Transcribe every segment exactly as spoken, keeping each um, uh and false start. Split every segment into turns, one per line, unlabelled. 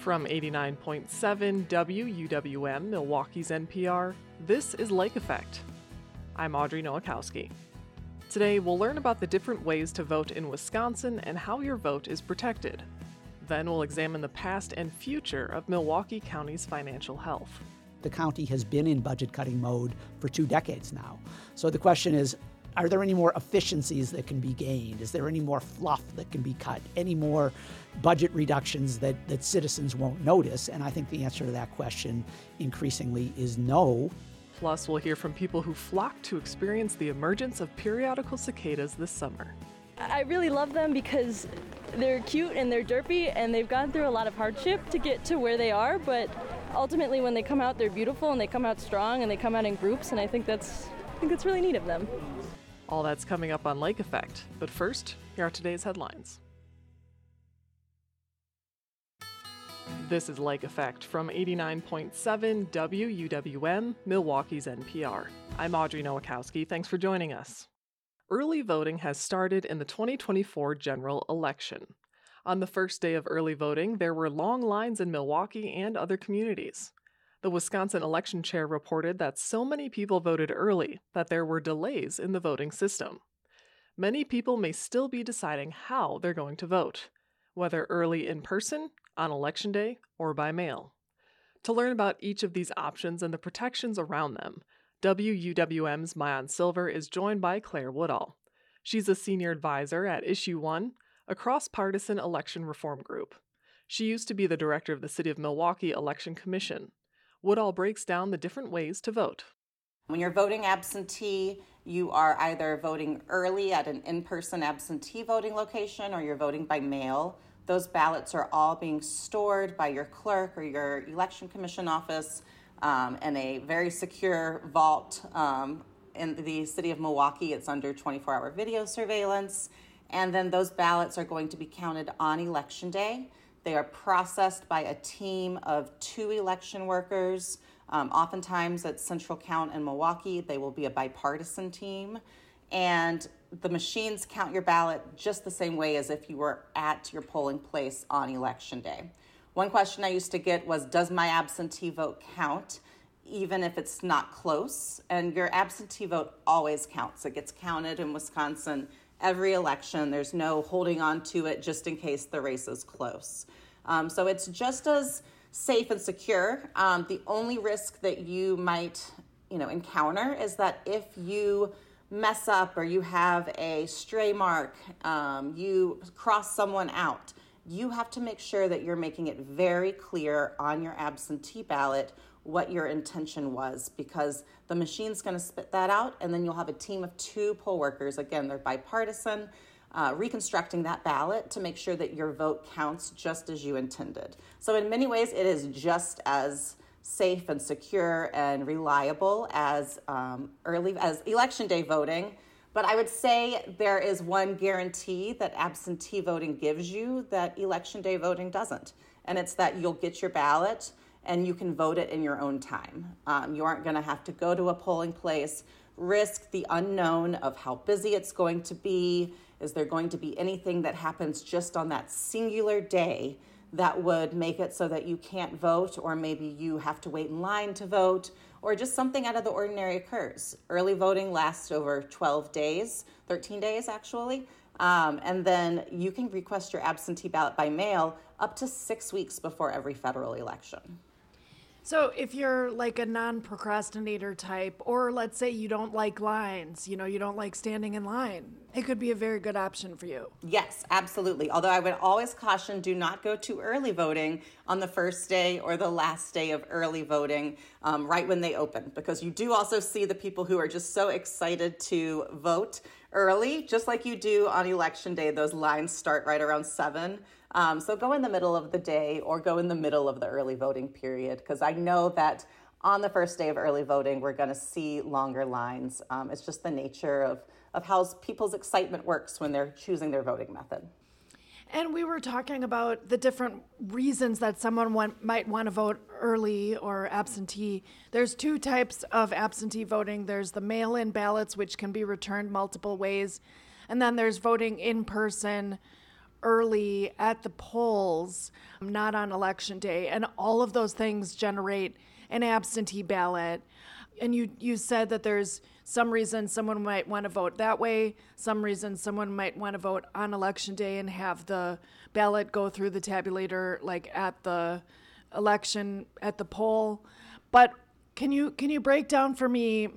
From eighty-nine point seven W U W M, Milwaukee's N P R, this is Lake Effect. I'm Audrey Nowakowski. Today, we'll learn about the different ways to vote in Wisconsin and how your vote is protected. Then we'll examine the past and future of Milwaukee County's financial health.
The county has been in budget-cutting mode for two decades now. So the question is, are there any more efficiencies that can be gained? Is there any more fluff that can be cut? Any more budget reductions that, that citizens won't notice? And I think the answer to that question increasingly is no.
Plus, we'll hear from people who flocked to experience the emergence of periodical cicadas this summer.
I really love them because they're cute and they're derpy and they've gone through a lot of hardship to get to where they are, but ultimately when they come out, they're beautiful and they come out strong and they come out in groups, and I think that's I think that's really neat of them.
All that's coming up on Lake Effect, but first, here are today's headlines. This is Lake Effect from eighty-nine point seven W U W M, Milwaukee's N P R. I'm Audrey Nowakowski. Thanks for joining us. Early voting has started in the twenty twenty-four general election. On the first day of early voting, there were long lines in Milwaukee and other communities. The Wisconsin election chair reported that so many people voted early that there were delays in the voting system. Many people may still be deciding how they're going to vote, whether early in person, on election day, or by mail. To learn about each of these options and the protections around them, W U W M's Maayan Silver is joined by Claire Woodall. She's a senior advisor at Issue One, a cross-partisan election reform group. She used to be the director of the City of Milwaukee Election Commission. Woodall breaks down the different ways to vote.
When you're voting absentee, you are either voting early at an in-person absentee voting location or you're voting by mail. Those ballots are all being stored by your clerk or your election commission office um, in a very secure vault. Um, in the city of Milwaukee, it's under twenty-four hour video surveillance. And then those ballots are going to be counted on election day. They are processed by a team of two election workers. Um, oftentimes at Central Count in Milwaukee, they will be a bipartisan team. And the machines count your ballot just the same way as if you were at your polling place on election day. One question I used to get was, does my absentee vote count, even if it's not close? And your absentee vote always counts. It gets counted in Wisconsin every election. There's no holding on to it just in case the race is close. Um, so it's just as safe and secure. Um, the only risk that you might, you know, encounter is that if you mess up or you have a stray mark, um, you cross someone out, you have to make sure that you're making it very clear on your absentee ballot what your intention was, because the machine's going to spit that out, and then you'll have a team of two poll workers. Again, they're bipartisan, uh, reconstructing that ballot to make sure that your vote counts just as you intended. So in many ways, it is just as safe and secure and reliable as um, early as election day voting. But I would say there is one guarantee that absentee voting gives you that election day voting doesn't, and it's that you'll get your ballot and you can vote it in your own time. Um, you aren't going to have to go to a polling place, risk the unknown of how busy it's going to be. Is there going to be anything that happens just on that singular day that would make it so that you can't vote, or maybe you have to wait in line to vote, or just something out of the ordinary occurs? Early voting lasts over twelve days, thirteen days actually. Um, and then you can request your absentee ballot by mail up to six weeks before every federal election.
So if you're like a non-procrastinator type, or let's say you don't like lines, you know, you don't like standing in line, it could be a very good option for you.
Yes, absolutely. Although I would always caution, do not go to early voting on the first day or the last day of early voting, um, right when they open, because you do also see the people who are just so excited to vote early, just like you do on election day. Those lines start right around seven. Um, so go in the middle of the day or go in the middle of the early voting period, because I know that on the first day of early voting, we're going to see longer lines. Um, it's just the nature of, of how people's excitement works when they're choosing their voting method.
And we were talking about the different reasons that someone want, might want to vote early or absentee. There's two types of absentee voting. There's the mail-in ballots, which can be returned multiple ways. And then there's voting in person early at the polls, not on election day, and all of those things generate an absentee ballot. And you, you said that there's some reason someone might want to vote that way, some reason someone might want to vote on election day and have the ballot go through the tabulator like at the election at the poll. But can you can you break down for me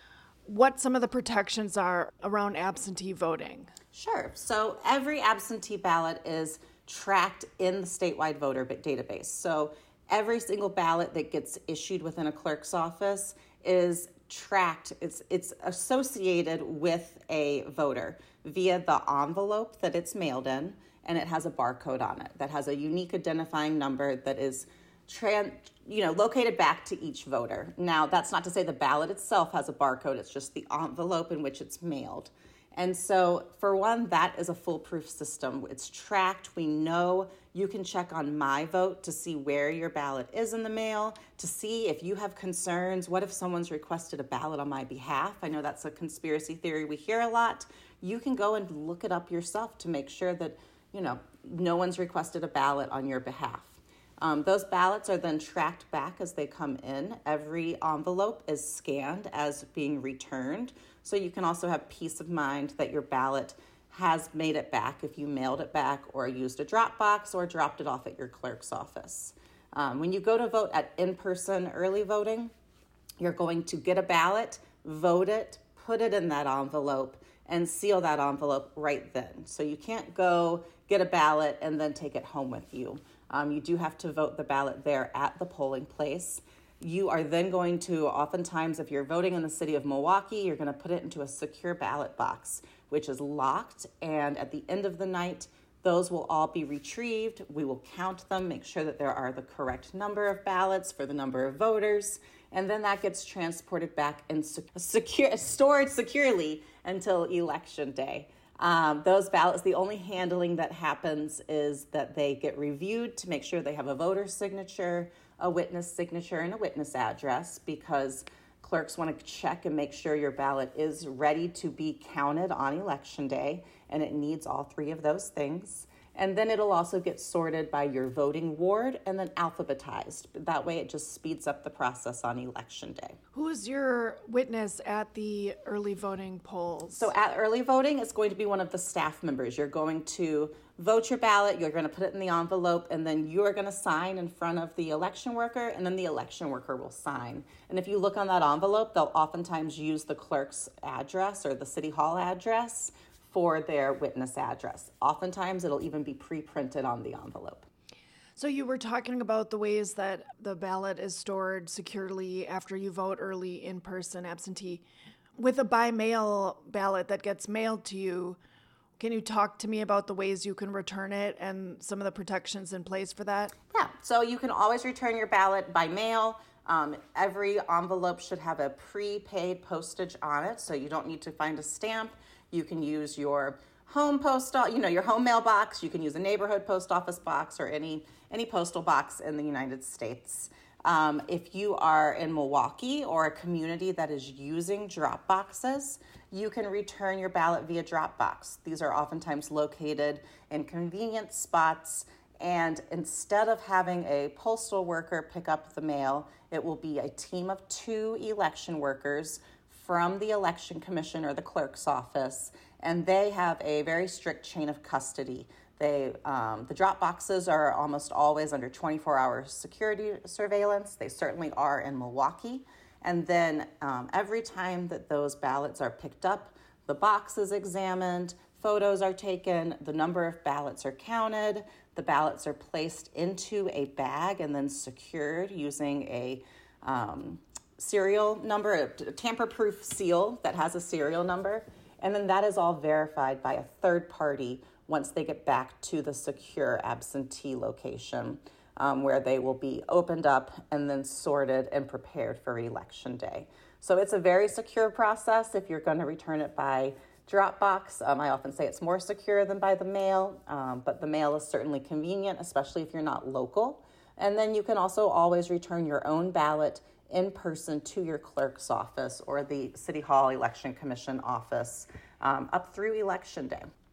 what some of the protections are around absentee voting?
Sure. So every absentee ballot is tracked in the statewide voter database. So every single ballot that gets issued within a clerk's office is tracked. It's it's associated with a voter via the envelope that it's mailed in, and it has a barcode on it that has a unique identifying number that is Tran, you know, located back to each voter. Now, that's not to say the ballot itself has a barcode. It's just the envelope in which it's mailed. And so, for one, that is a foolproof system. It's tracked. We know you can check on My Vote to see where your ballot is in the mail, to see if you have concerns. What if someone's requested a ballot on my behalf? I know that's a conspiracy theory we hear a lot. You can go and look it up yourself to make sure that, you know, no one's requested a ballot on your behalf. Um, those ballots are then tracked back as they come in. Every envelope is scanned as being returned. So you can also have peace of mind that your ballot has made it back if you mailed it back or used a drop box or dropped it off at your clerk's office. Um, when you go to vote at in-person early voting, you're going to get a ballot, vote it, put it in that envelope, and seal that envelope right then. So you can't go get a ballot and then take it home with you. Um, you do have to vote the ballot there at the polling place. You are then going to, oftentimes, if you're voting in the city of Milwaukee, you're going to put it into a secure ballot box, which is locked. And at the end of the night, those will all be retrieved. We will count them, make sure that there are the correct number of ballots for the number of voters. And then that gets transported back and secure, stored securely until election day. Um, those ballots, the only handling that happens is that they get reviewed to make sure they have a voter signature, a witness signature, and a witness address, because clerks want to check and make sure your ballot is ready to be counted on election day, and it needs all three of those things. And then it'll also get sorted by your voting ward and then alphabetized. That way it just speeds up the process on election day.
Who is your witness at the early voting polls?
So at early voting, it's going to be one of the staff members. You're going to vote your ballot, you're going to put it in the envelope, and then you're going to sign in front of the election worker, and then the election worker will sign. And if you look on that envelope, they'll oftentimes use the clerk's address or the city hall address for their witness address. Oftentimes, it'll even be pre-printed on the envelope.
So you were talking about the ways that the ballot is stored securely after you vote early in person, absentee. With a by-mail ballot that gets mailed to you, can you talk to me about the ways you can return it and some of the protections in place for that?
Yeah, so you can always return your ballot by mail. Um, every envelope should have a prepaid postage on it, so you don't need to find a stamp. You can use your home post, you know, your home mailbox. You can use a neighborhood post office box or any any postal box in the United States. Um, if you are in Milwaukee or a community that is using drop boxes, you can return your ballot via drop box. These are oftentimes located in convenient spots, and instead of having a postal worker pick up the mail, it will be a team of two election workers from the election commission or the clerk's office, and they have a very strict chain of custody. They, um, the drop boxes are almost always under twenty-four hour security surveillance. They certainly are in Milwaukee. And then um, every time that those ballots are picked up, the box is examined, photos are taken, the number of ballots are counted, the ballots are placed into a bag and then secured using a um, serial number, a tamper-proof seal that has a serial number, and then that is all verified by a third party once they get back to the secure absentee location, um, where they will be opened up and then sorted and prepared for election day. So it's a very secure process if you're going to return it by Dropbox. Um, I often say it's more secure than by the mail, um, but the mail is certainly convenient, especially if you're not local. And then you can also always return your own ballot in person to your clerk's office or the City Hall Election Commission office um, up through election day.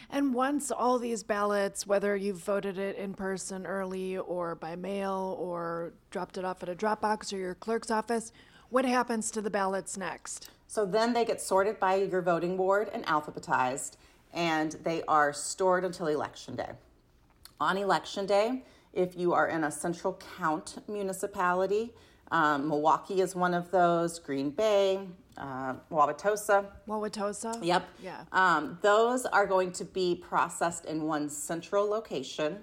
And once all these ballots, whether you've voted it in person early or by mail or dropped it off at a drop box or your clerk's office, what happens to the ballots next?
So then they get sorted by your voting ward and alphabetized, and they are stored until Election Day. On Election Day, if you are in a central count municipality, um, Milwaukee is one of those, Green Bay, uh, Wauwatosa.
Wauwatosa?
Yep.
Yeah.
Um, those are going to be processed in one central location,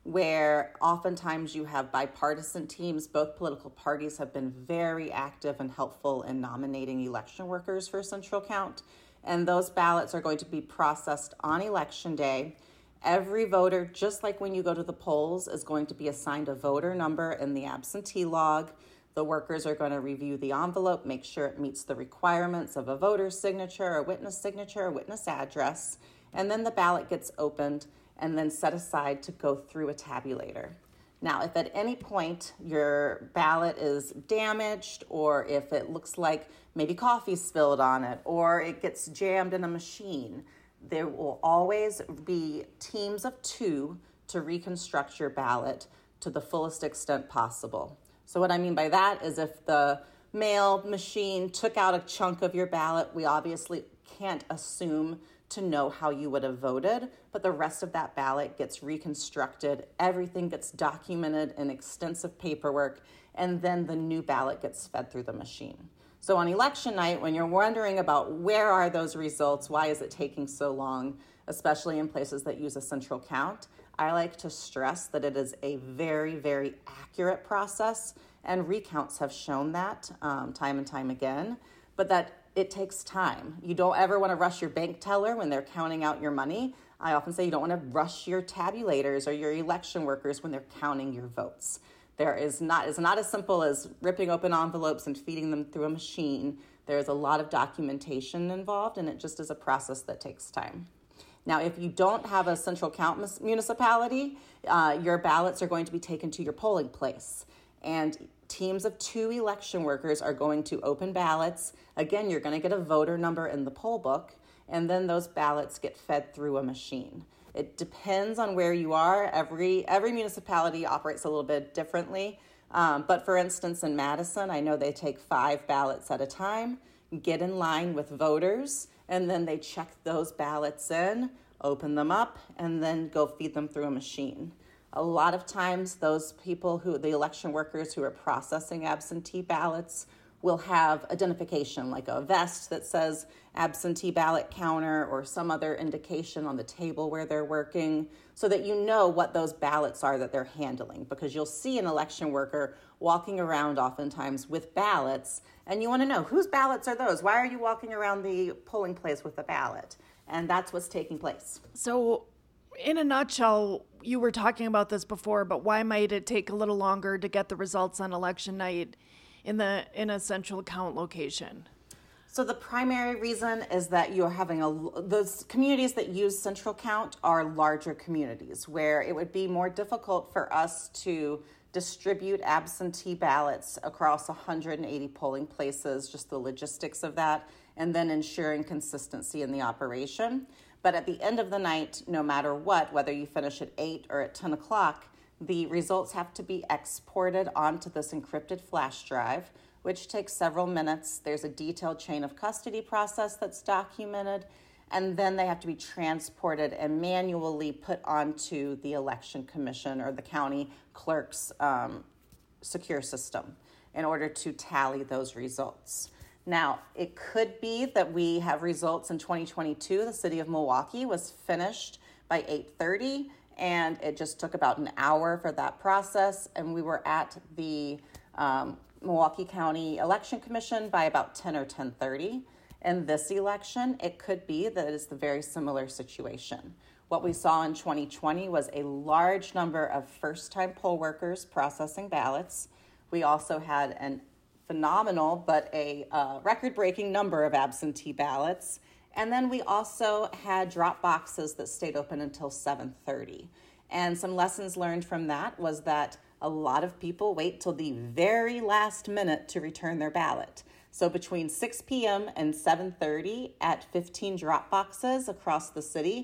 where oftentimes you have bipartisan teams. Both political parties have been very active and helpful in nominating election workers for central count. And those ballots are going to be processed on Election Day. Every voter, just like when you go to the polls, is going to be assigned a voter number in the absentee log. The workers are going to review the envelope, make sure it meets the requirements of a voter's signature, a witness signature, a witness address, and then the ballot gets opened and then set aside to go through a tabulator. Now, if at any point your ballot is damaged, or if it looks like maybe coffee spilled on it, or it gets jammed in a machine, there will always be teams of two to reconstruct your ballot to the fullest extent possible. So what I mean by that is if the mail machine took out a chunk of your ballot, we obviously can't assume to know how you would have voted, but the rest of that ballot gets reconstructed, everything gets documented in extensive paperwork, and then the new ballot gets fed through the machine. So on election night, when you're wondering about where are those results, why is it taking so long, especially in places that use a central count, I like to stress that it is a very, very accurate process, and recounts have shown that um, time and time again, but that it takes time. You don't ever want to rush your bank teller when they're counting out your money. I often say you don't want to rush your tabulators or your election workers when they're counting your votes. There is not, it's not as simple as ripping open envelopes and feeding them through a machine. There's a lot of documentation involved, and it just is a process that takes time. Now, if you don't have a central count municipality, uh, your ballots are going to be taken to your polling place. And teams of two election workers are going to open ballots. Again, you're going to get a voter number in the poll book, and then those ballots get fed through a machine. It depends on where you are. Every every municipality operates a little bit differently. Um, but for instance, in Madison, I know they take five ballots at a time, get in line with voters, and then they check those ballots in, open them up, and then go feed them through a machine. A lot of times those people who, the election workers who are processing absentee ballots, will have identification like a vest that says absentee ballot counter or some other indication on the table where they're working, so that you know what those ballots are that they're handling, because you'll see an election worker walking around oftentimes with ballots, and you want to know whose ballots are those? Why are you walking around the polling place with a ballot? And that's what's taking place.
So in a nutshell, you were talking about this before, but why might it take a little longer to get the results on election night in the in a central count location?
So the primary reason is that you're having a, those communities that use central count are larger communities where it would be more difficult for us to distribute absentee ballots across one hundred eighty polling places, just the logistics of that, and then ensuring consistency in the operation. But at the end of the night, no matter what, whether you finish at eight or at ten o'clock, the results have to be exported onto this encrypted flash drive, which takes several minutes. There's a detailed chain of custody process that's documented, and then they have to be transported and manually put onto the election commission or the county clerk's um, secure system in order to tally those results. Now, it could be that we have results in twenty twenty-two. The city of Milwaukee was finished by eight thirty, and it just took about an hour for that process, and we were at the um, Milwaukee County Election Commission by about ten or ten thirty. In this election, it could be that it's the very similar situation. What we saw in twenty twenty was a large number of first-time poll workers processing ballots. We also had an phenomenal but a uh, record-breaking number of absentee ballots. And then we also had drop boxes that stayed open until seven thirty. And some lessons learned from that was that a lot of people wait till the very last minute to return their ballot. So between six p.m. and seven thirty at fifteen drop boxes across the city,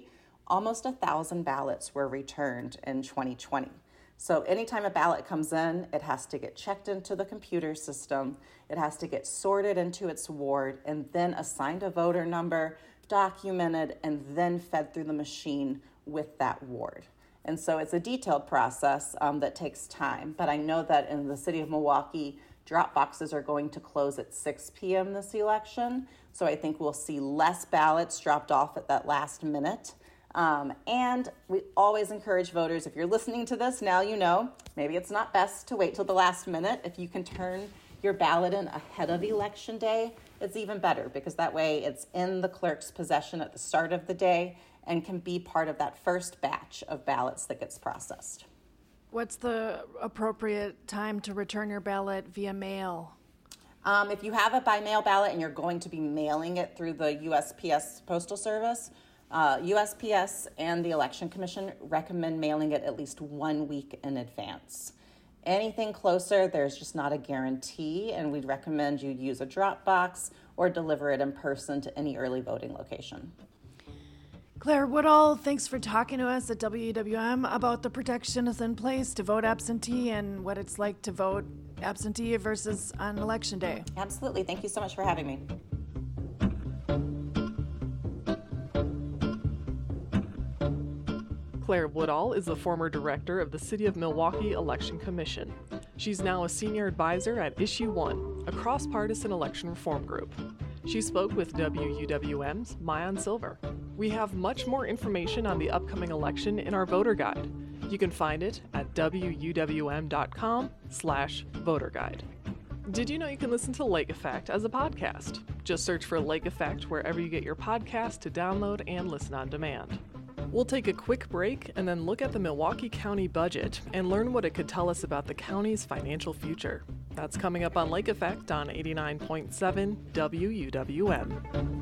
almost a thousand ballots were returned in twenty twenty. So anytime a ballot comes in, it has to get checked into the computer system, it has to get sorted into its ward, and then assigned a voter number, documented, and then fed through the machine with that ward. And so it's a detailed process um, that takes time. But I know that in the city of Milwaukee, drop boxes are going to close at six p.m. this election. So I think we'll see less ballots dropped off at that last minute. Um, and we always encourage voters, if you're listening to this, now you know, maybe it's not best to wait till the last minute. If you can turn your ballot in ahead of election day, it's even better, because that way it's in the clerk's possession at the start of the day and can be part of that first batch of ballots that gets processed.
What's the appropriate time to return your ballot via mail?
Um, if you have a by mail ballot and you're going to be mailing it through the U S P S Postal Service, uh, U S P S and the Election Commission recommend mailing it at least one week in advance. Anything closer, there's just not a guarantee, and we'd recommend you use a drop box or deliver it in person to any early voting location.
Claire Woodall, thanks for talking to us at W W M about the protections in place to vote absentee and what it's like to vote absentee versus on election day.
Absolutely. Thank you so much for having me.
Claire Woodall is the former director of the City of Milwaukee Election Commission. She's now a senior advisor at Issue One, a cross-partisan election reform group. She spoke with W U W M's Maayan Silver. We have much more information on the upcoming election in our voter guide. You can find it at W U W M dot com slash voter guide. Did you know you can listen to Lake Effect as a podcast? Just search for Lake Effect wherever you get your podcast to download and listen on demand. We'll take a quick break and then look at the Milwaukee County budget and learn what it could tell us about the county's financial future. That's coming up on Lake Effect on eighty-nine point seven W U W M.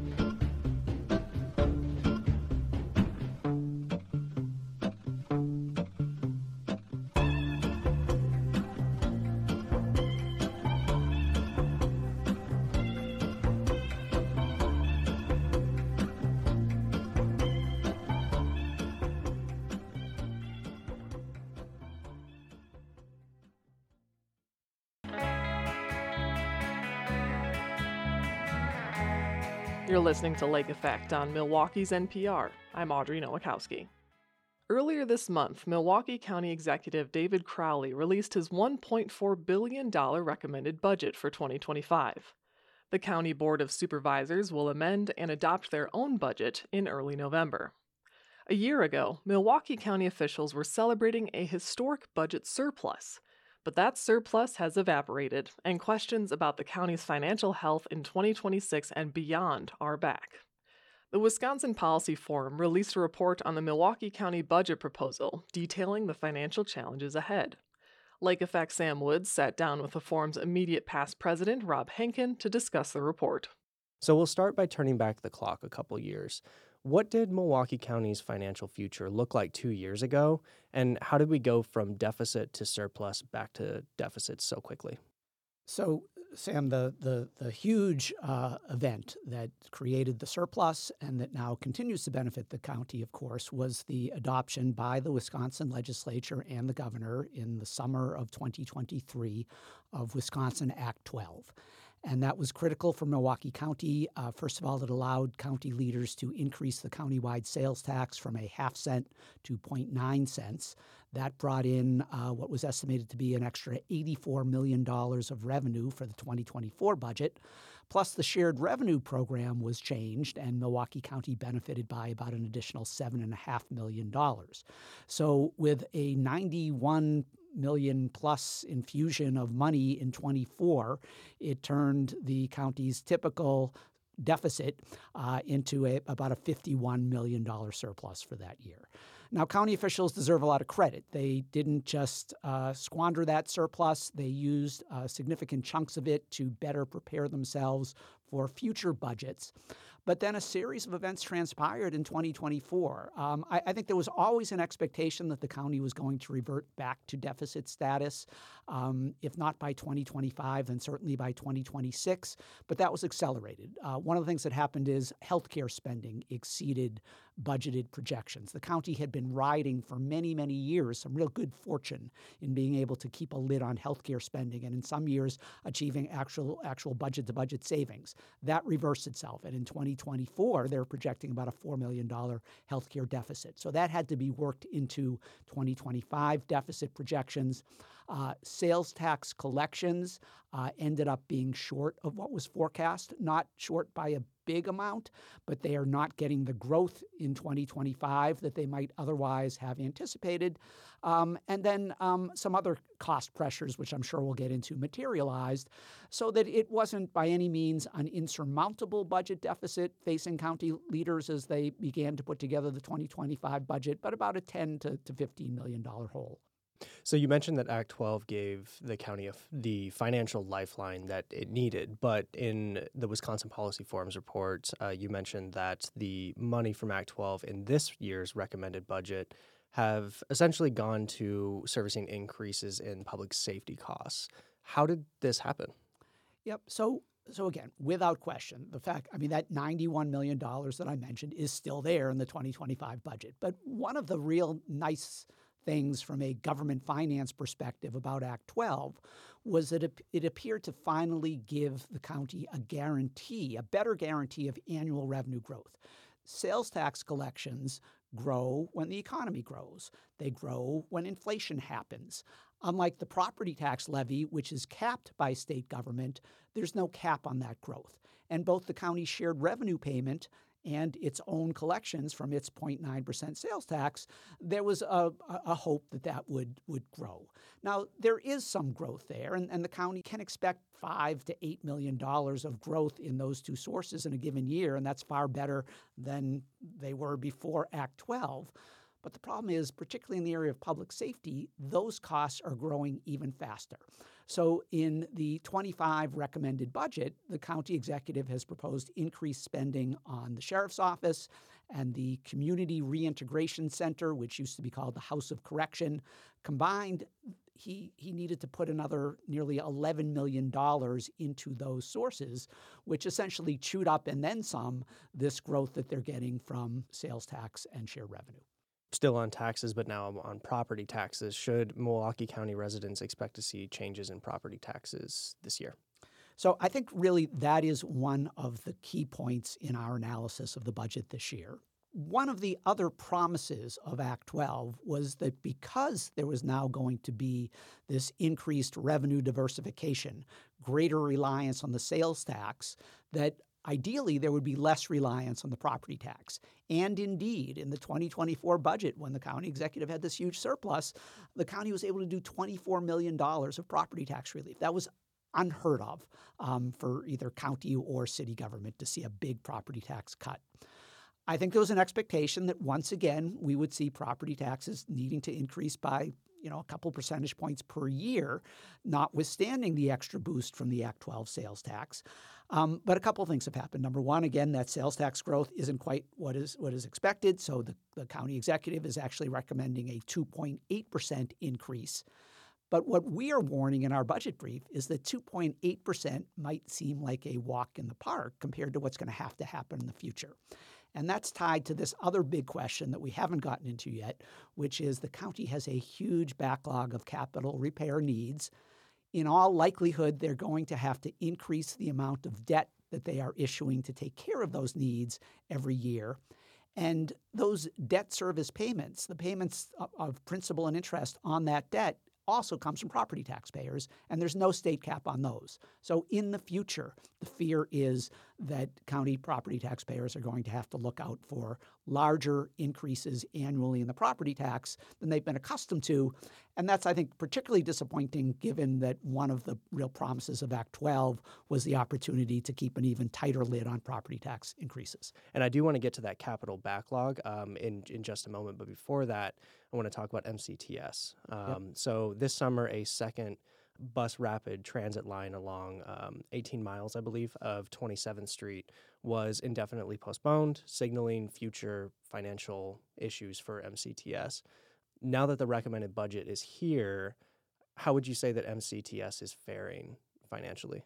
You're listening to Lake Effect on Milwaukee's N P R. I'm Audrey Nowakowski. Earlier this month, Milwaukee County Executive David Crowley released his one point four billion dollars recommended budget for twenty twenty-five. The County Board of Supervisors will amend and adopt their own budget in early November. A year ago, Milwaukee County officials were celebrating a historic budget surplus. But that surplus has evaporated, and questions about the county's financial health in twenty twenty-six and beyond are back. The Wisconsin Policy Forum released a report on the Milwaukee County budget proposal detailing the financial challenges ahead. Lake Effect Sam Woods sat down with the forum's immediate past president, Rob Henkin, to discuss the report.
So we'll start by turning back the clock a couple years. What did Milwaukee County's financial future look like two years ago, and how did we go from deficit to surplus back to deficit so quickly?
So, Sam, the the, the huge uh, event that created the surplus and that now continues to benefit the county, of course, was the adoption by the Wisconsin legislature and the governor in the summer of twenty twenty-three of Wisconsin Act twelve. And that was critical for Milwaukee County. Uh, first of all, it allowed county leaders to increase the countywide sales tax from a half cent to zero point nine cents. That brought in uh, what was estimated to be an extra eighty-four million dollars of revenue for the twenty twenty-four budget. Plus, the shared revenue program was changed, and Milwaukee County benefited by about an additional seven point five million dollars. So with a ninety-one million plus infusion of money in twenty-four, it turned the county's typical deficit uh, into a, about a fifty-one million dollars surplus for that year. Now, county officials deserve a lot of credit. They didn't just uh, squander that surplus. They used uh, significant chunks of it to better prepare themselves for future budgets. But then a series of events transpired in twenty twenty-four. Um, I, I think there was always an expectation that the county was going to revert back to deficit status, um, if not by twenty twenty-five, then certainly by twenty twenty-six. But that was accelerated. Uh, one of the things that happened is healthcare spending exceeded budgeted projections. The county had been riding for many, many years some real good fortune in being able to keep a lid on healthcare spending, and in some years achieving actual actual budget-to-budget savings. That reversed itself, and in twenty twenty-four, they're projecting about a four million dollars healthcare deficit. So that had to be worked into twenty twenty-five deficit projections. Uh, sales tax collections uh, ended up being short of what was forecast, not short by a big amount, but they are not getting the growth in twenty twenty-five that they might otherwise have anticipated. Um, and then um, some other cost pressures, which I'm sure we'll get into, materialized, so that it wasn't by any means an insurmountable budget deficit facing county leaders as they began to put together the twenty twenty-five budget, but about a ten to fifteen million dollars hole.
So you mentioned that Act twelve gave the county a, the financial lifeline that it needed, but in the Wisconsin Policy Forum's report, uh, you mentioned that the money from Act twelve in this year's recommended budget have essentially gone to servicing increases in public safety costs. How did this happen?
Yep. So So again, without question, the fact, I mean, that ninety-one million dollars that I mentioned is still there in the twenty twenty-five budget. But one of the real nice things from a government finance perspective about Act twelve was that it, it appeared to finally give the county a guarantee, a better guarantee of annual revenue growth. Sales tax collections grow when the economy grows. They grow when inflation happens. Unlike the property tax levy, which is capped by state government, there's no cap on that growth. And both the county's shared revenue payment and its own collections from its zero point nine percent sales tax, there was a, a hope that that would, would grow. Now, there is some growth there, and, and the county can expect five to eight million dollars of growth in those two sources in a given year, and that's far better than they were before Act twelve. But the problem is, particularly in the area of public safety, those costs are growing even faster. So in the twenty-five recommended budget, the county executive has proposed increased spending on the sheriff's office and the Community Reintegration Center, which used to be called the House of Correction. Combined, he he needed to put another nearly eleven million dollars into those sources, which essentially chewed up and then some this growth that they're getting from sales tax and shared revenue.
Still on taxes, but now on property taxes. Should Milwaukee County residents expect to see changes in property taxes this year?
So I think really that is one of the key points in our analysis of the budget this year. One of the other promises of Act twelve was that because there was now going to be this increased revenue diversification, greater reliance on the sales tax, that ideally, there would be less reliance on the property tax. And indeed, in the twenty twenty-four budget, when the county executive had this huge surplus, the county was able to do twenty-four million dollars of property tax relief. That was unheard of um, for either county or city government to see a big property tax cut. I think there was an expectation that once again, we would see property taxes needing to increase by you know, a couple percentage points per year, notwithstanding the extra boost from the Act twelve sales tax. Um, but a couple of things have happened. Number one, again, that sales tax growth isn't quite what is what is expected. So the, the county executive is actually recommending a two point eight percent increase. But what we are warning in our budget brief is that two point eight percent might seem like a walk in the park compared to what's going to have to happen in the future. And that's tied to this other big question that we haven't gotten into yet, which is the county has a huge backlog of capital repair needs. In all likelihood, they're going to have to increase the amount of debt that they are issuing to take care of those needs every year. And those debt service payments, the payments of principal and interest on that debt, also comes from property taxpayers, and there's no state cap on those. So in the future, the fear is that county property taxpayers are going to have to look out for larger increases annually in the property tax than they've been accustomed to. And that's, I think, particularly disappointing given that one of the real promises of Act twelve was the opportunity to keep an even tighter lid on property tax increases.
And I do want to get to that capital backlog um, in, in just a moment. But before that, I want to talk about M C T S. Um, yep. So this summer, a second bus rapid transit line along um, eighteen miles, I believe, of twenty-seventh Street was indefinitely postponed, signaling future financial issues for M C T S. Now that the recommended budget is here, how would you say that M C T S is faring financially?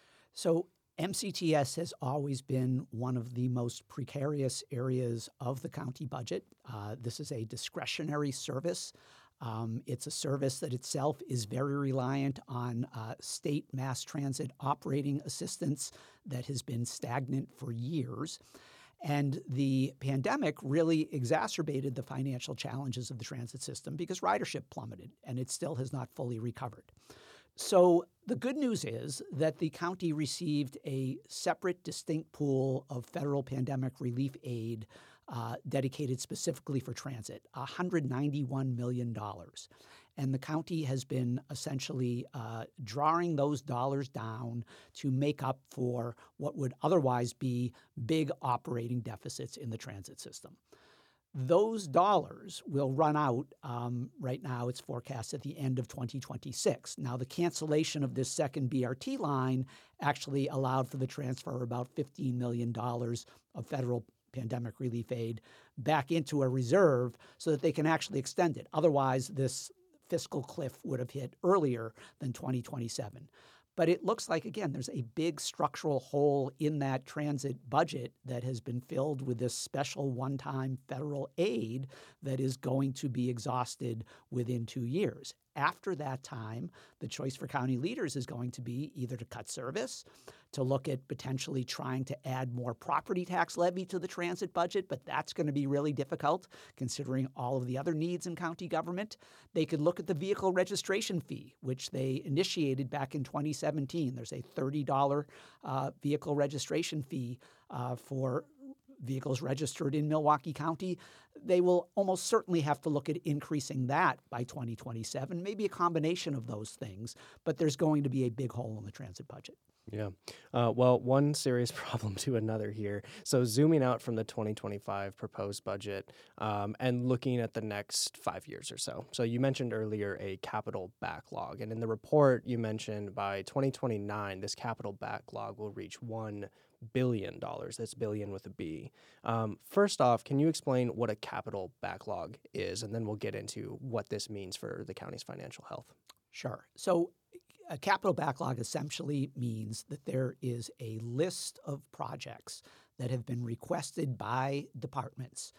So M C T S has always been one of the most precarious areas of the county budget. Uh, this is a discretionary service. Um, it's a service that itself is very reliant on uh, state mass transit operating assistance that has been stagnant for years. And the pandemic really exacerbated the financial challenges of the transit system because ridership plummeted, and it still has not fully recovered. So the good news is that the county received a separate, distinct pool of federal pandemic relief aid uh, dedicated specifically for transit, one hundred ninety-one million dollars. And the county has been essentially uh, drawing those dollars down to make up for what would otherwise be big operating deficits in the transit system. Those dollars will run out um, right now, it's forecast at the end of twenty twenty-six. Now, the cancellation of this second B R T line actually allowed for the transfer of about fifteen million dollars of federal pandemic relief aid back into a reserve so that they can actually extend it. Otherwise, this fiscal cliff would have hit earlier than twenty twenty-seven. But it looks like, again, there's a big structural hole in that transit budget that has been filled with this special one-time federal aid that is going to be exhausted within two years. After that time, the choice for county leaders is going to be either to cut service, to look at potentially trying to add more property tax levy to the transit budget, but that's going to be really difficult considering all of the other needs in county government. They could look at the vehicle registration fee, which they initiated back in twenty seventeen. There's a thirty dollars uh, vehicle registration fee uh, for vehicles registered in Milwaukee County. They will almost certainly have to look at increasing that by twenty twenty-seven, maybe a combination of those things, but there's going to be a big hole in the transit budget.
Yeah. Uh, well, one serious problem to another here. So zooming out from the twenty twenty-five proposed budget um, and looking at the next five years or so. So you mentioned earlier a capital backlog. And in the report, you mentioned by twenty twenty-nine, this capital backlog will reach one billion dollars. That's billion with a B. Um, first off, can you explain what a capital backlog is? And then we'll get into what this means for the county's financial health.
Sure. So a capital backlog essentially means that there is a list of projects that have been requested by departments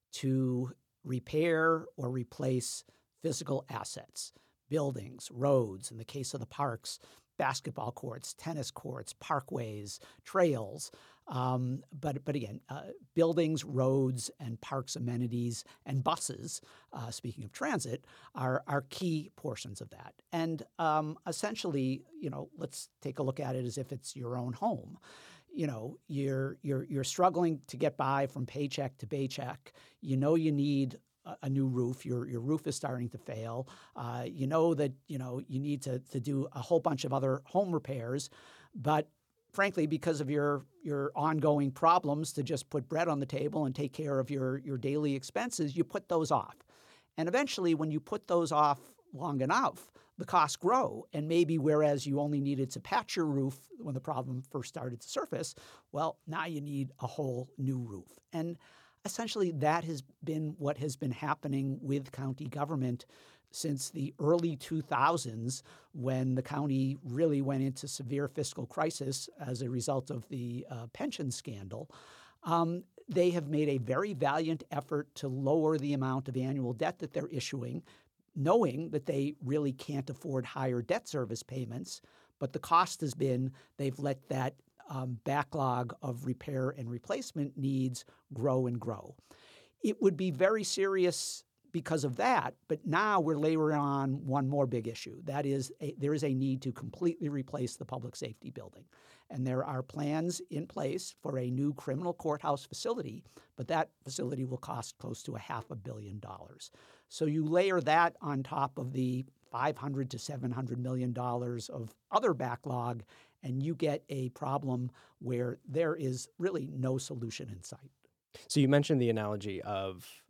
to repair or replace physical assets, buildings, roads, in the case of the parks, basketball courts, tennis courts, parkways, trails. Um, but but again, uh, buildings, roads, and parks amenities and buses, uh, speaking of transit, are, are key portions of that. And um, essentially, you know, let's take a look at it as if it's your own home. You know, you're you're you're struggling to get by from paycheck to paycheck. You know you need a new roof, your your roof is starting to fail. Uh, you know that you know you need to to do a whole bunch of other home repairs, but frankly, because of your your ongoing problems to just put bread on the table and take care of your your daily expenses, you put those off. And eventually, when you put those off long enough, the costs grow. And maybe whereas you only needed to patch your roof when the problem first started to surface, well, now you need a whole new roof. And essentially, that has been what has been happening with county government since the early two thousands, when the county really went into severe fiscal crisis as a result of the uh, pension scandal. Um, they have made a very valiant effort to lower the amount of annual debt that they're issuing, knowing that they really can't afford higher debt service payments. But the cost has been they've let that Um, backlog of repair and replacement needs grow and grow. It would be very serious because of that, but now we're layering on one more big issue. That is, a, there is a need to completely replace the public safety building. And there are plans in place for a new criminal courthouse facility, but that facility will cost close to a half a billion dollars. So you layer that on top of the five hundred to seven hundred million dollars of other backlog, and you get a problem where there is really no solution in sight.
So you mentioned the analogy of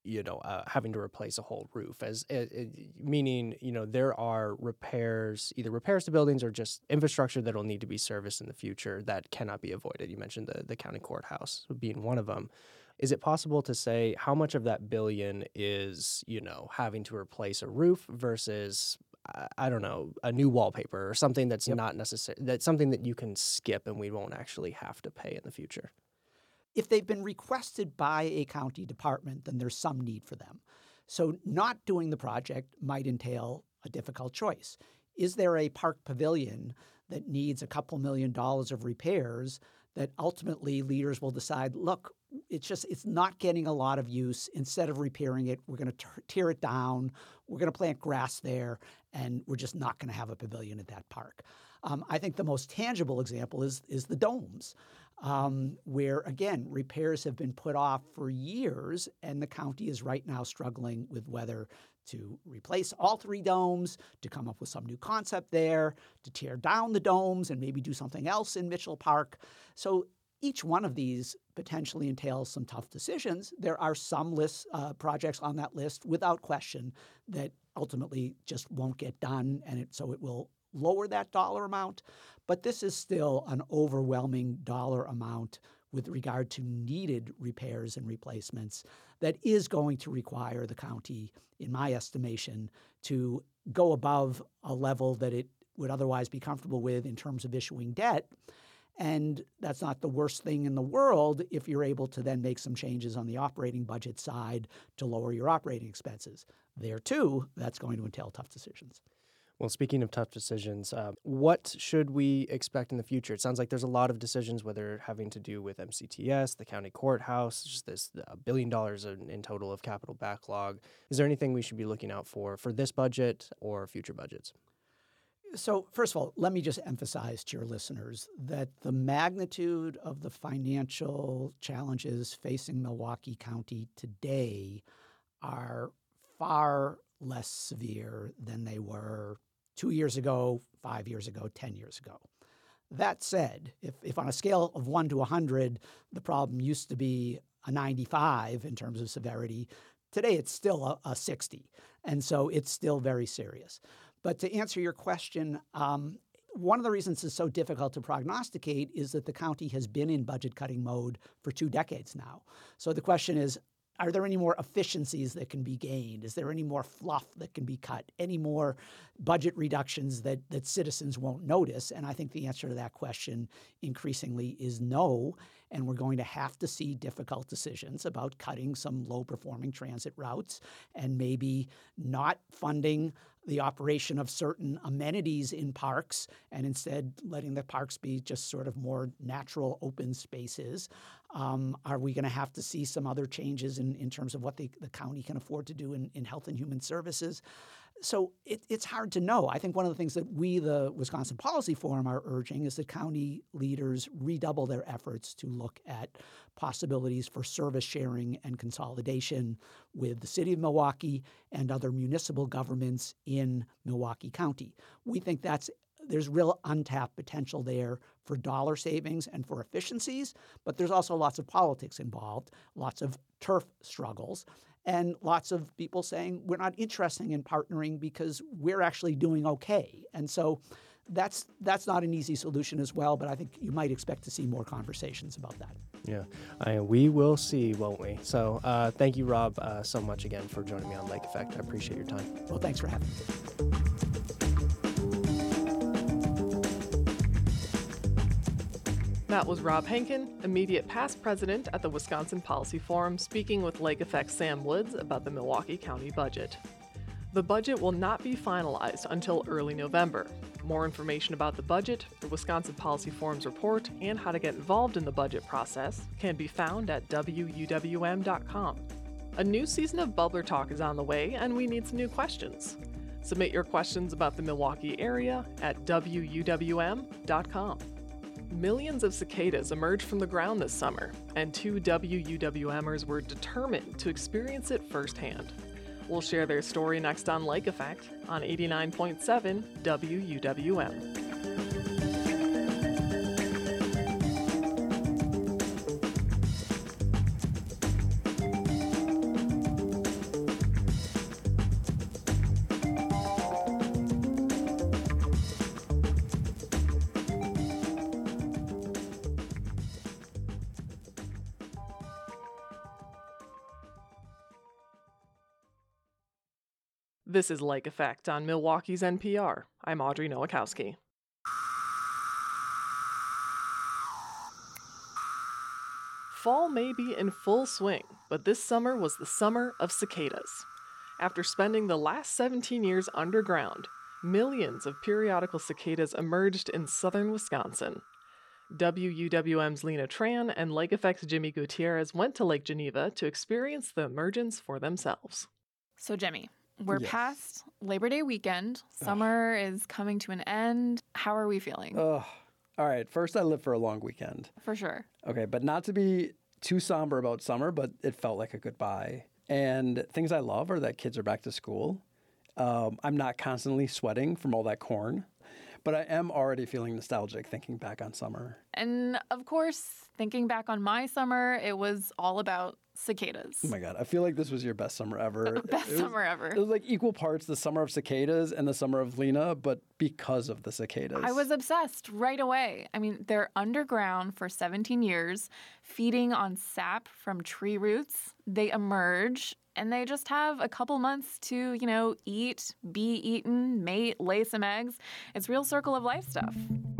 you know, uh, having to replace a whole roof, as it, it, meaning, you know, there are repairs, either repairs to buildings or just infrastructure that will need to be serviced in the future that cannot be avoided. You mentioned the, the county courthouse being one of them. Is it possible to say how much of that billion is, you know, having to replace a roof versus, I don't know, a new wallpaper or something that's yep. not necessary, that's something that you can skip and we won't actually have to pay in the future?
If they've been requested by a county department, then there's some need for them. So not doing the project might entail a difficult choice. Is there a park pavilion that needs a couple million dollars of repairs that ultimately leaders will decide, look, it's just, it's not getting a lot of use. Instead of repairing it, we're going to tear it down. We're going to plant grass there, and we're just not going to have a pavilion at that park. Um, I think the most tangible example is, is the domes, um, where, again, repairs have been put off for years, and the county is right now struggling with whether to replace all three domes, to come up with some new concept there, to tear down the domes and maybe do something else in Mitchell Park. So each one of these potentially entails some tough decisions. There are some lists, uh, projects on that list, without question, that ultimately just won't get done, and it, so it will lower that dollar amount. But this is still an overwhelming dollar amount with regard to needed repairs and replacements that is going to require the county, in my estimation, to go above a level that it would otherwise be comfortable with in terms of issuing debt. And that's not the worst thing in the world if you're able to then make some changes on the operating budget side to lower your operating expenses. There, too, that's going to entail tough decisions.
Well, speaking of tough decisions, uh, what should we expect in the future? It sounds like there's a lot of decisions, whether having to do with M C T S, the county courthouse, just this a billion dollars in, in total of capital backlog. Is there anything we should be looking out for for this budget or future budgets?
So first of all, let me just emphasize to your listeners that the magnitude of the financial challenges facing Milwaukee County today are far less severe than they were two years ago, five years ago, ten years ago. That said, if, if on a scale of one to one hundred, the problem used to be a ninety-five in terms of severity, today it's still a, a sixty. And so it's still very serious. But to answer your question, um, one of the reasons it's so difficult to prognosticate is that the county has been in budget cutting mode for two decades now. So the question is, are there any more efficiencies that can be gained? Is there any more fluff that can be cut? Any more budget reductions that, that citizens won't notice? And I think the answer to that question increasingly is no. And we're going to have to see difficult decisions about cutting some low-performing transit routes and maybe not funding the operation of certain amenities in parks and instead letting the parks be just sort of more natural open spaces. Um, are we going to have to see some other changes in, in terms of what the, the county can afford to do in, in health and human services? So it, it's hard to know. I think one of the things that we, the Wisconsin Policy Forum, are urging is that county leaders redouble their efforts to look at possibilities for service sharing and consolidation with the city of Milwaukee and other municipal governments in Milwaukee County. We think that's there's real untapped potential there for dollar savings and for efficiencies, but there's also lots of politics involved, lots of turf struggles, and lots of people saying we're not interested in partnering because we're actually doing okay. And so that's that's not an easy solution as well, but I think you might expect to see more conversations about that.
Yeah, I, we will see, won't we? So uh, thank you, Rob, uh, so much again for joining me on Lake Effect. I appreciate your time.
Well, thanks for having me.
That was Rob Henkin, immediate past president at the Wisconsin Policy Forum, speaking with Lake Effect's Sam Woods about the Milwaukee County budget. The budget will not be finalized until early November. More information about the budget, the Wisconsin Policy Forum's report, and how to get involved in the budget process can be found at W U W M dot com. A new season of Bubbler Talk is on the way, and we need some new questions. Submit your questions about the Milwaukee area at W U W M dot com. Millions of cicadas emerged from the ground this summer, and two W U W Mers were determined to experience it firsthand. We'll share their story next on Lake Effect on eighty-nine point seven W U W M. This is Lake Effect on Milwaukee's N P R. I'm Audrey Nowakowski. Fall may be in full swing, but this summer was the summer of cicadas. After spending the last seventeen years underground, millions of periodical cicadas emerged in southern Wisconsin. W U W M's Lena Tran and Lake Effect's Jimmy Gutierrez went to Lake Geneva to experience the emergence for themselves.
So, Jimmy, we're
Yes.
past Labor Day weekend. Summer is coming to an end. How are we feeling?
Ugh. All right. First, I live for a long weekend.
For sure.
Okay, but not to be too somber about summer, but it felt like a goodbye. And things I love are that kids are back to school. Um, I'm not constantly sweating from all that corn, but I am already feeling nostalgic thinking back on summer.
And of course, thinking back on my summer, it was all about cicadas.
Oh my God, I feel like this was your best summer ever.
Best
It was-
summer ever.
It was like equal parts the summer of cicadas and the summer of Lena, but because of the cicadas.
I was obsessed right away. I mean, they're underground for seventeen years, feeding on sap from tree roots. They emerge and they just have a couple months to, you know, eat, be eaten, mate, lay some eggs. It's real circle of life stuff.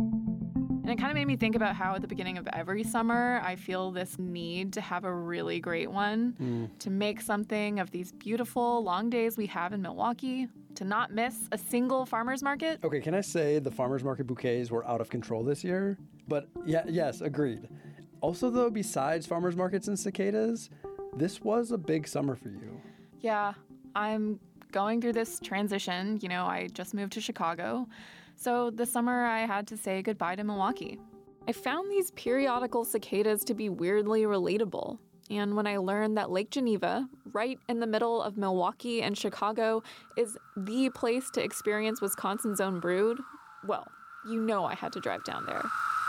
And it kind of made me think about how at the beginning of every summer, I feel this need to have a really great one,
Mm.
to make something of these beautiful long days we have in Milwaukee, to not miss a single farmer's market.
Okay, can I say the farmers market bouquets were out of control this year? But yeah, yes, agreed. Also, though, besides farmers markets and cicadas, this was a big summer for you.
Yeah, I'm going through this transition. You know, I just moved to Chicago. So this summer I had to say goodbye to Milwaukee. I found these periodical cicadas to be weirdly relatable. And when I learned that Lake Geneva, right in the middle of Milwaukee and Chicago, is the place to experience Wisconsin's own brood, well, you know I had to drive down there.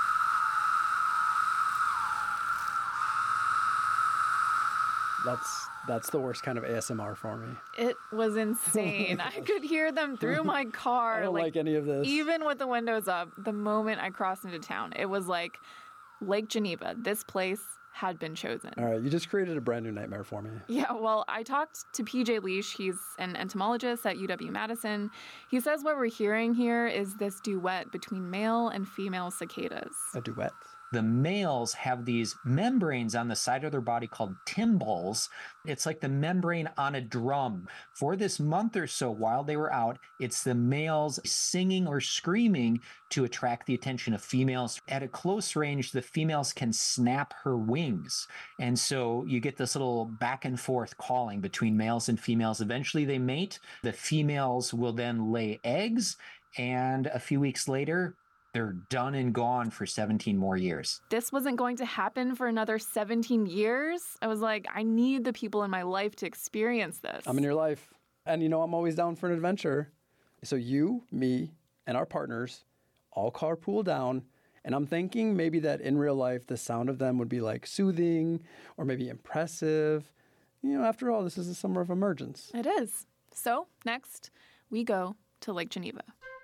That's that's the worst kind of A S M R for me.
It was insane. I could hear them through my car.
I don't like, any of this.
Even with the windows up, the moment I crossed into town, it was like Lake Geneva. This place had been chosen.
All right, you just created a brand new nightmare for me.
Yeah, well, I talked to P J Leash. He's an entomologist at U W-Madison. He says what we're hearing here is this duet between male and female cicadas.
A duet.
The males have these membranes on the side of their body called tymbals. It's like the membrane on a drum. For this month or so while they were out, it's the males singing or screaming to attract the attention of females. At a close range, the females can snap her wings. And so you get this little back and forth calling between males and females. Eventually they mate. The females will then lay eggs. And a few weeks later, they're done and gone for seventeen more years.
This wasn't going to happen for another seventeen years. I was like, I need the people in my life to experience this.
I'm in your life. And you know, I'm always down for an adventure. So you, me, and our partners all carpool down. And I'm thinking maybe that in real life, the sound of them would be like soothing or maybe impressive. You know, after all, this is a summer of emergence.
It is. So next, we go to Lake Geneva.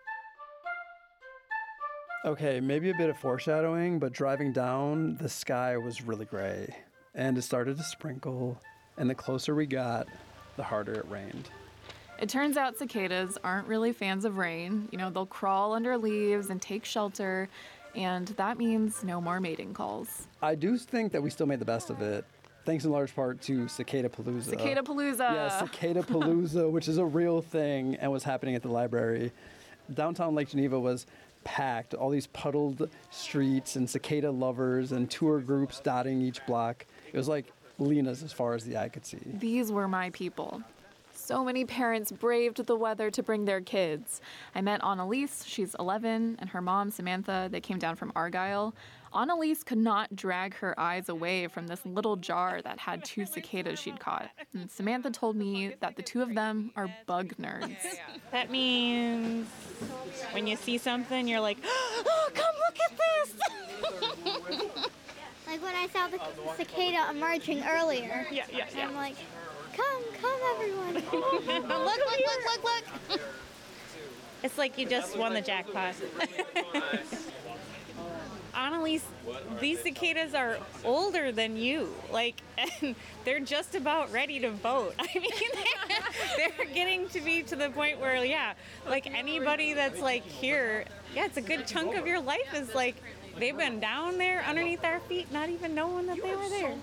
Okay, maybe a bit of foreshadowing, but driving down, the sky was really gray. And it started to sprinkle. And the closer we got, the harder it rained.
It turns out cicadas aren't really fans of rain. You know, they'll crawl under leaves and take shelter, and that means no more mating calls.
I do think that we still made the best of it, thanks in large part to Cicada Palooza.
Cicada Palooza!
Yeah, Cicada Palooza, which is a real thing and was happening at the library. Downtown Lake Geneva was packed, all these puddled streets and cicada lovers and tour groups dotting each block. It was like Lena's as far as the eye could see.
These were my people. So many parents braved the weather to bring their kids. I met Annalise, she's eleven, and her mom, Samantha. They came down from Argyle. Annalise could not drag her eyes away from this little jar that had two cicadas she'd caught. And Samantha told me that the two of them are bug nerds.
That means when you see something, you're like, oh, come look at this!
Like when I saw the cicada emerging earlier.
Yeah, yeah, yeah.
I'm like, come, come everyone.
look, look, look, look, look. It's like you just won the jackpot. Annalise, these cicadas are older than you. Like, and they're just about ready to vote. I mean, they're, they're getting to be to the point where, yeah, like anybody that's like here, yeah, it's a good chunk of your life is like, they've been down there underneath our feet, not even knowing that they were there.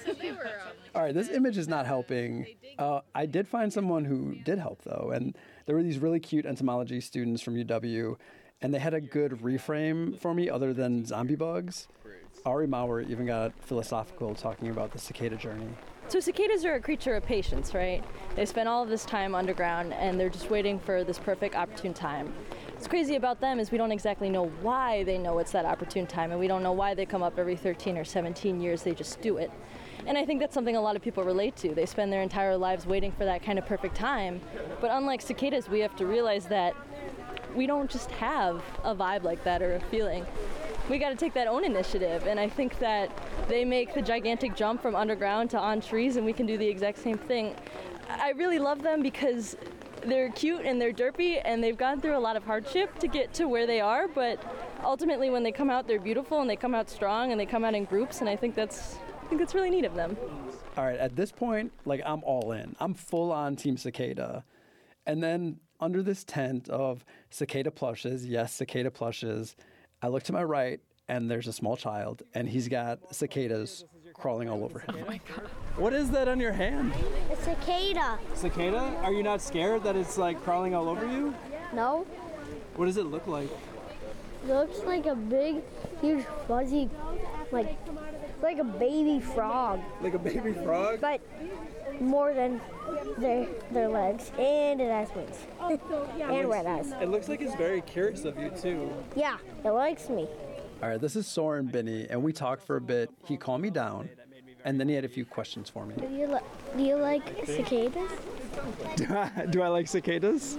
All right, this image is not helping. Uh, I did find someone who did help, though, and there were these really cute entomology students from U W, and they had a good reframe for me other than zombie bugs. Ari Maurer even got philosophical talking about the cicada journey.
So cicadas are a creature of patience, right? They spend all of this time underground, and they're just waiting for this perfect opportune time. What's crazy about them is we don't exactly know why they know it's that opportune time, and we don't know why they come up every thirteen or seventeen years. They just do it. And I think that's something a lot of people relate to. They spend their entire lives waiting for that kind of perfect time. But unlike cicadas, we have to realize that we don't just have a vibe like that or a feeling. We got to take that own initiative, and I think that they make the gigantic jump from underground to on trees, and we can do the exact same thing. I really love them because they're cute and they're derpy, and they've gone through a lot of hardship to get to where they are, but ultimately when they come out, they're beautiful, and they come out strong, and they come out in groups, and I think that's I think that's really neat of them.
All right, at this point, like, I'm all in. I'm full on Team Cicada. And then under this tent of cicada plushes, yes, cicada plushes, I look to my right, and there's a small child, and he's got cicadas crawling all over him. Oh my God. What is that on your hand?
A cicada.
Cicada? Are you not scared that it's like crawling all over you?
No.
What does it look like?
It looks like a big, huge, fuzzy, like, like a baby frog.
Like a baby frog?
But more than their their legs, and it has wings. And red eyes.
It looks like it's very curious of you too.
Yeah, it likes me.
All right, this is Soren Binney, and we talked for a bit. He calmed me down, and then he had a few questions for me.
Do you, li- do you like cicadas?
Do I, do I like cicadas?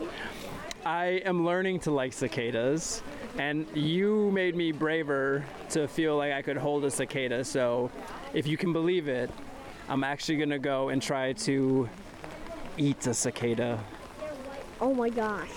I am learning to like cicadas, and you made me braver to feel like I could hold a cicada, so if you can believe it, I'm actually going to go and try to eat a cicada.
Oh my gosh.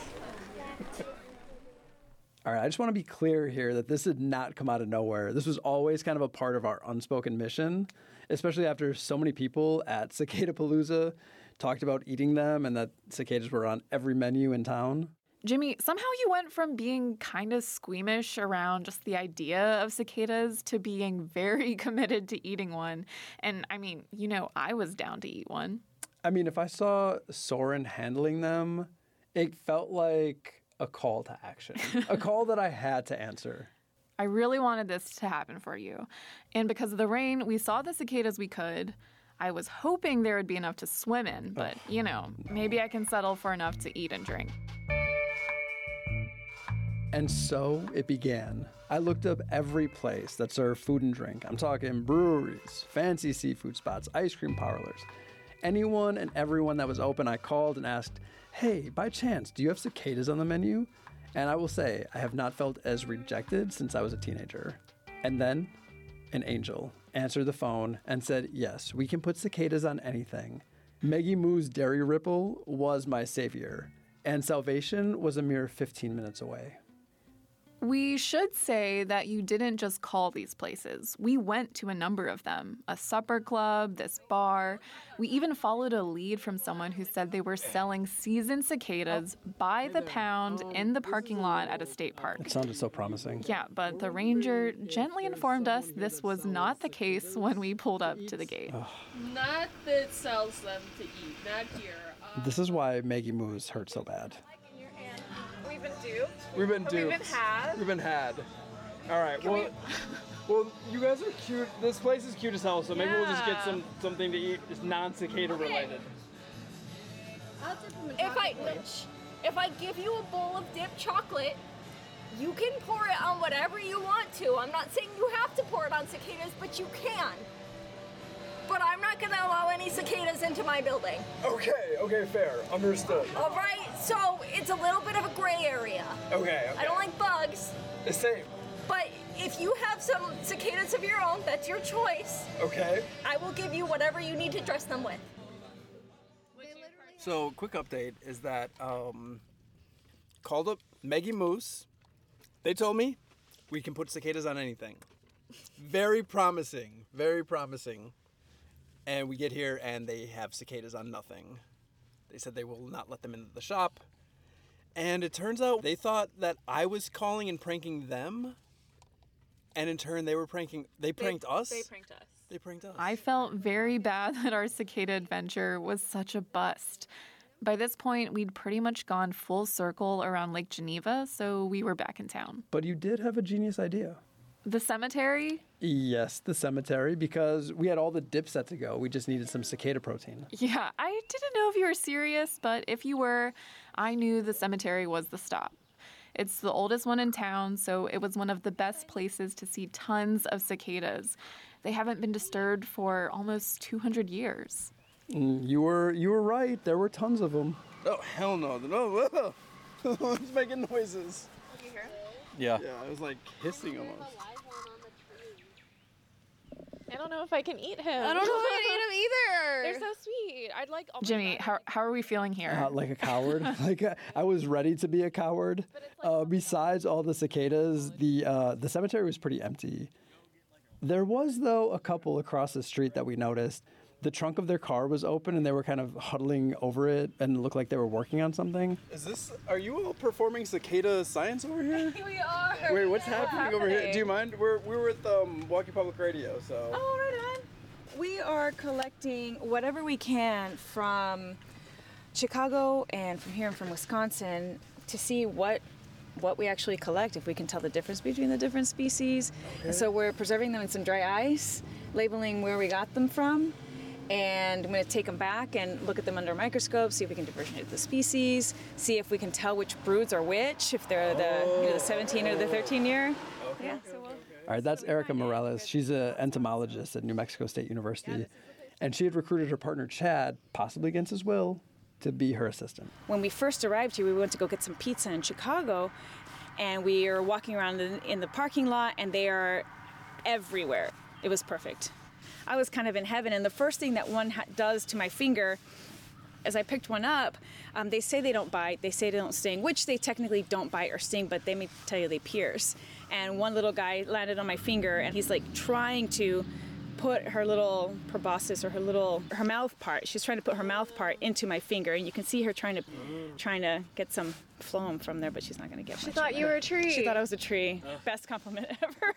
All right, I just want to be clear here that this did not come out of nowhere. This was always kind of a part of our unspoken mission, especially after so many people at Cicada Palooza talked about eating them and that cicadas were on every menu in town.
Jimmy, somehow you went from being kind of squeamish around just the idea of cicadas to being very committed to eating one. And I mean, you know, I was down to eat one.
I mean, if I saw Soren handling them, it felt like a call to action, a call that I had to answer.
I really wanted this to happen for you. And because of the rain, we saw the cicadas we could. I was hoping there would be enough to swim in, but, you know, maybe I can settle for enough to eat and drink.
And so it began. I looked up every place that served food and drink. I'm talking breweries, fancy seafood spots, ice cream parlors. Anyone and everyone that was open, I called and asked, hey, by chance, do you have cicadas on the menu? And I will say, I have not felt as rejected since I was a teenager. And then an angel answered the phone and said, yes, we can put cicadas on anything. Maggie Moo's Dairy Ripple was my savior, and salvation was a mere fifteen minutes away.
We should say that you didn't just call these places. We went to a number of them. A supper club, this bar. We even followed a lead from someone who said they were selling seasoned cicadas by the pound in the parking lot at a state park.
It sounded so promising.
Yeah, but the ranger gently informed us this was not the case when we pulled up to the gate.
Not that sells them to eat, not here. Uh,
This is why Maggie Moo's hurt so bad.
We've been duped.
We've been
Or
duped.
We've been had.
We've been had. All right.
Can
Well, well, you guys are cute. This place is cute as hell. So maybe we'll just get
Yeah.
some something to eat, just non-cicada related.
If I if I give you a bowl of dipped chocolate, you can pour it on whatever you want to. I'm not saying you have to pour it on cicadas, but you can. But I'm not gonna allow any cicadas into my building.
Okay. Okay. Fair. Understood.
All right, so it's a little bit of a gray area.
Okay. Okay.
I don't like bugs,
The same.
but if you have some cicadas of your own, that's your choice.
Okay.
I will give you whatever you need to dress them with.
So, quick update is that um, called up Maggie Moose. They told me
we can put cicadas on anything. Very promising, very promising. And we get here and they have cicadas on nothing. They said they will not let them into the shop. And it turns out they thought that I was calling and pranking them. And in turn, they were pranking, they pranked
they,
us.
They pranked us.
They pranked us.
I felt very bad that our cicada adventure was such a bust. By this point, we'd pretty much gone full circle around Lake Geneva, so we were back in town.
But you did have a genius idea.
The cemetery?
Yes, the cemetery, because we had all the dip set to go. We just needed some cicada protein.
Yeah, I didn't know if you were serious, but if you were, I knew the cemetery was the stop. It's the oldest one in town, so it was one of the best places to see tons of cicadas. They haven't been disturbed for almost two hundred years.
Mm, you were you were right. There were tons of them. Oh, hell no. No. It's making noises.
Did you hear?
Yeah. Yeah, I was like hissing almost.
I don't know if I can eat him.
I don't know if I can eat him either.
They're so sweet. I'd like all Jimmy, how, how are we feeling here?
Uh, like a coward. like uh, I was ready to be a coward. Uh, besides all the cicadas, the uh, the cemetery was pretty empty. There was, though, a couple across the street that we noticed. The trunk of their car was open and they were kind of huddling over it and it looked like they were working on something. Is this, are you all performing cicada science over here?
We are.
Wait, what's
Yeah.
happening
What's
over here?
happening?
Do you mind? We're, we were at um, Milwaukee Public Radio, so.
Oh, right on. We are collecting whatever we can from Chicago and from here and from Wisconsin to see what what we actually collect, if we can tell the difference between the different species.
Okay.
And so we're preserving them in some dry ice, labeling where we got them from, and I'm going to take them back and look at them under a microscope, see if we can differentiate the species, see if we can tell which broods are which, if they're the, you know, the seventeen or the thirteen year.
Okay.
Yeah, so we'll,
All right, that's Erica Morales. She's an entomologist at New Mexico State University, and she had recruited her partner Chad, possibly against his will, to be her assistant.
When we first arrived here, we went to go get some pizza in Chicago, and we are walking around in, in the parking lot, and they are everywhere. It was perfect. I was kind of in heaven, and the first thing that one ha- does to my finger, as I picked one up, um, they say they don't bite, they say they don't sting, which they technically don't bite or sting, but they may tell you they pierce. And one little guy landed on my finger, and he's like trying to put her little proboscis or her little her mouth part. She's trying to put her mouth part into my finger, and you can see her trying to trying to get some phloem from there, but she's not going to get.
She
much
thought
of
you
it.
were a tree.
She thought I was a tree. Best compliment ever.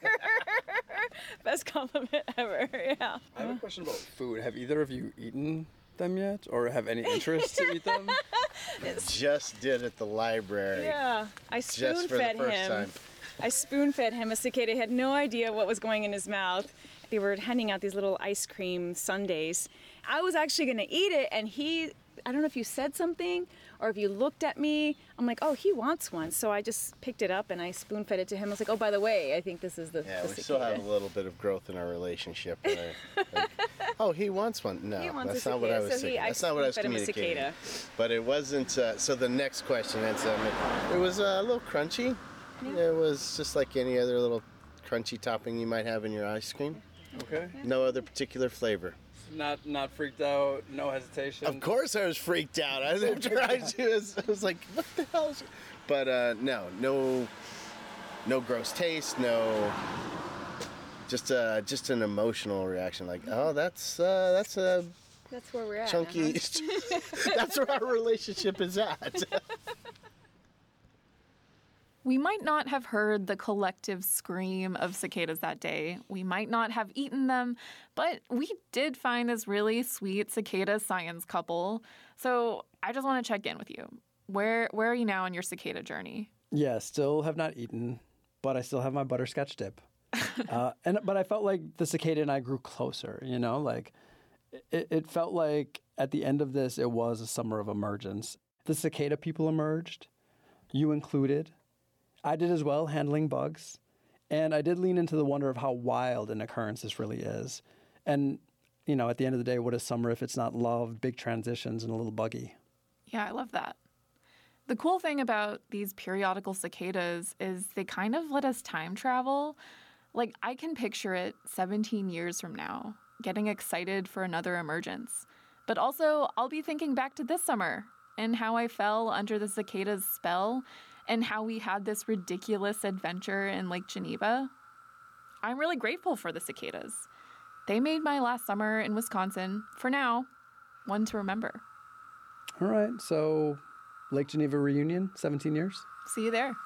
Best compliment ever. Yeah.
I have a question about food. Have either of you eaten them yet, or have any interest to eat them?
Just did at the library.
Yeah, I
Just for the
spoon-fed
first
him.
time.
I spoon-fed him a cicada. He had no idea what was going in his mouth. They were handing out these little ice cream sundaes. I was actually going to eat it, and he, I don't know if you said something or if you looked at me. I'm like, oh, he wants one. So I just picked it up and I spoon-fed it to him. I was like, oh, by the way, I think this is the,
Yeah,
the
we
cicada.
still have a little bit of growth in our relationship. And I, like, oh, he wants one. No,
He wants
that's
a
not what I
cicada,
was
so he-
saying.
I
That's not what I was
fed him a
communicating.
cicada.
But it wasn't. Uh, so the next question, it's, um, it was uh, a little crunchy. It was just like any other little crunchy topping you might have in your ice cream.
Okay.
No other particular flavor.
Not not freaked out, no hesitation.
Of course I was freaked out. I was after I was, I was like, what the hell is... But uh, no, no, no gross taste, no, just uh, just an emotional reaction. Like, oh, that's uh, that's a
That's where we're at.
chunky.
uh-huh.
That's where our relationship is at.
We might not have heard the collective scream of cicadas that day. We might not have eaten them, but we did find this really sweet cicada science couple. So I just want to check in with you. Where where are you now on your cicada journey?
Yeah, still have not eaten, but I still have my butterscotch dip. uh, and but I felt like the cicada and I grew closer. You know, like it, it felt like at the end of this, it was a summer of emergence. The cicada people emerged, you included. I did as well, handling bugs. And I did lean into the wonder of how wild an occurrence this really is. And, you know, at the end of the day, what is summer if it's not love, big transitions, and a little buggy?
Yeah, I love that. The cool thing about these periodical cicadas is they kind of let us time travel. Like, I can picture it seventeen years from now, getting excited for another emergence. But also, I'll be thinking back to this summer and how I fell under the cicada's spell and how we had this ridiculous adventure in Lake Geneva. I'm really grateful for the cicadas. They made my last summer in Wisconsin, for now, one to remember.
All right, so Lake Geneva reunion, seventeen years.
See you there.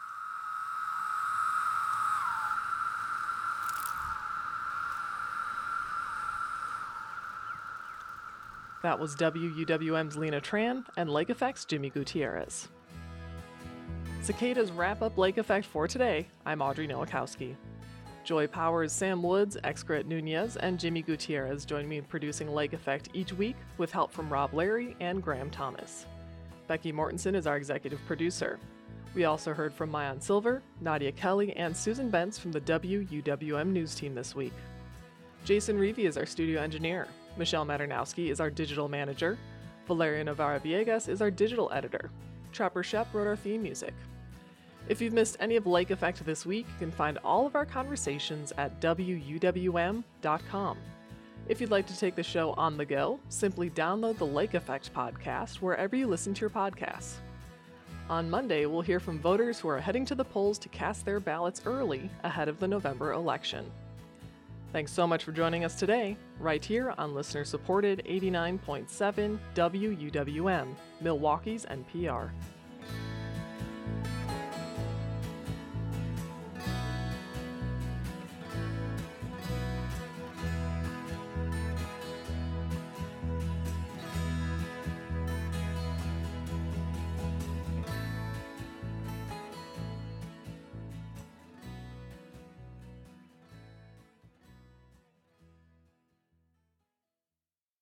That was W U W M's Lena Tran and Lake Effect's Jimmy Gutierrez. Cicadas wrap up Lake Effect for today. I'm Audrey Nowakowski. Joy Powers, Sam Woods, Excret Nunez, and Jimmy Gutierrez join me in producing Lake Effect each week with help from Rob Larry and Graham Thomas. Becky Mortensen is our executive producer. We also heard from Mayan Silver, Nadia Kelly, and Susan Bentz from the W U W M News team this week. Jason Reevy is our studio engineer. Michelle Maternowski is our digital manager. Valeria Navarra Villegas is our digital editor. Trapper Shep wrote our theme music. If you've missed any of Lake Effect this week, you can find all of our conversations at W U W M dot com. If you'd like to take the show on the go, simply download the Lake Effect podcast wherever you listen to your podcasts. On Monday, we'll hear from voters who are heading to the polls to cast their ballots early ahead of the November election. Thanks so much for joining us today, right here on listener-supported eighty-nine point seven W U W M, Milwaukee's N P R.